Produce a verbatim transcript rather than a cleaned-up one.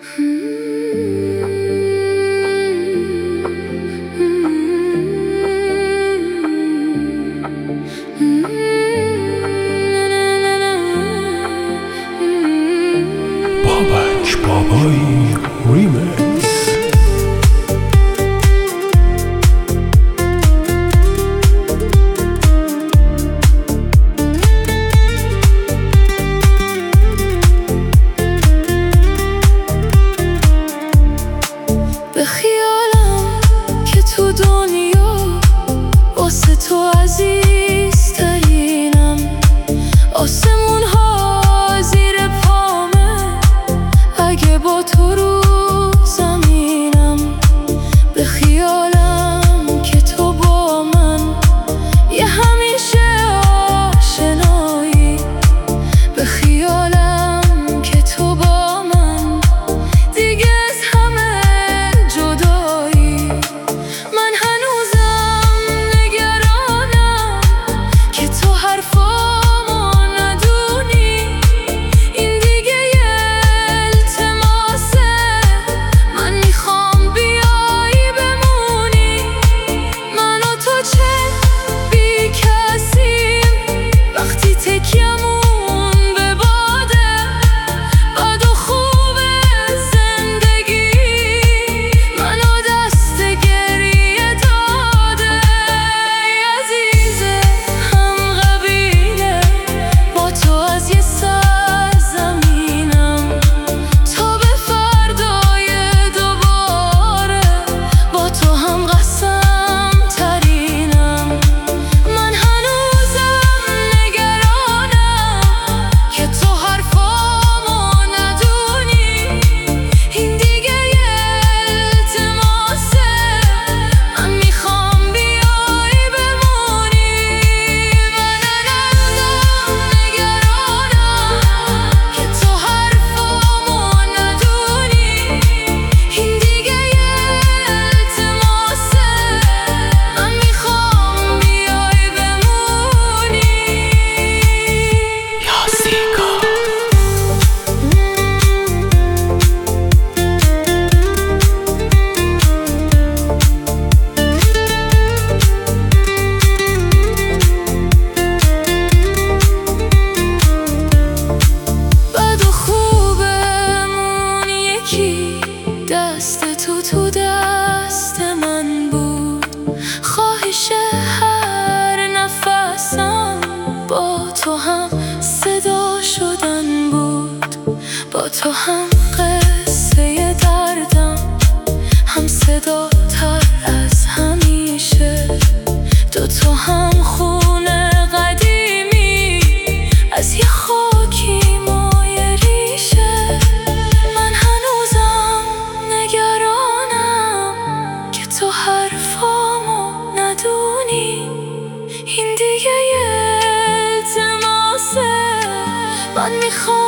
بابک بابایی ریمیکس. به خیالم که تو دنیا واسه تو عزیزترینم، آسمون ها زیر پامه اگه با تو رو زمینم. به خیالم که تو با من یه همیشه آشنایی، به خیالم که تو با من دیگه از همه جدایی. من هنوزم نگرانم که تو حرفامو ندونی، این دیگه یه التماسه، من میخوام بیایی بمونی. من و تو چه بی کسیم وقتی تکیمون به باده، بد و خوب زندگی منو دست گریه داده. ای عزیزه هم قبیله با تو از یه سرزمینم، تا به فردای دوباره با تو هم قسم ترینم. من هنوزم نگرانم که تو حرفامو ندونی، این دیگه یه التماسه، من میخوام بیایی بمونی. من هنوزم نگرانم که تو حرفامو ندونی، این دیگه یه التماسه، من میخوام بیایی بمونی. یاسیکا بد و خوبمون یکی، دست تو تو دست من بود، خواهش هر نفسم با تو هم صدا شدن بود. با تو هم قصه دردم هم صدا تر از همیشه، دو تو هم خونه قدیمی از یه خاکی مایه ریشه. من هنوزم نگرانم که تو حرفامو ندونی، این دیگه یه التماسه، من میخوام